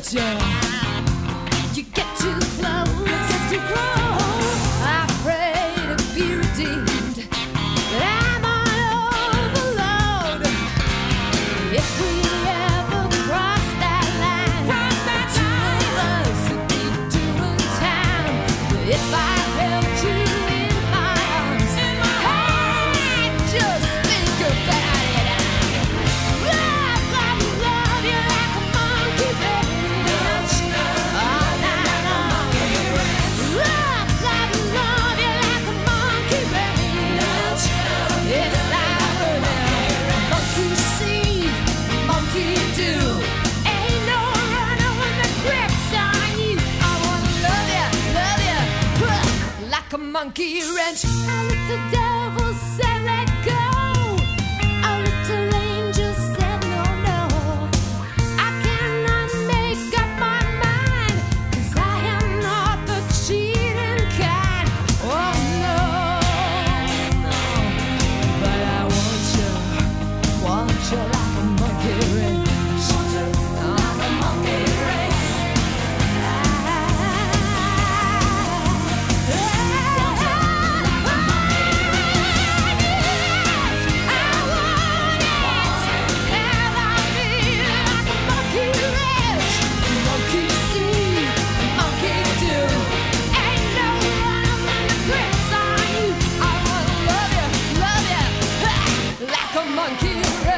You get too close, afraid to be redeemed. But I'm on overload. If we ever cross that line, two of us would be doing time. If I held you in my arms, hey, just think about it. Love, love, love you like a monkey ranch all night long. Love, love, love you like a monkey ranch. Yes, I will. Monkey see, monkey do. Ain't no running when the grip's on you. I wanna love you, like a monkey wrench. A little devil said let go. A little angel said no, no. I cannot make up my mind, 'cause I am not the cheating kind. Oh no, no. But I want you like a monkey wrench. Like a monkey wrench. Monkey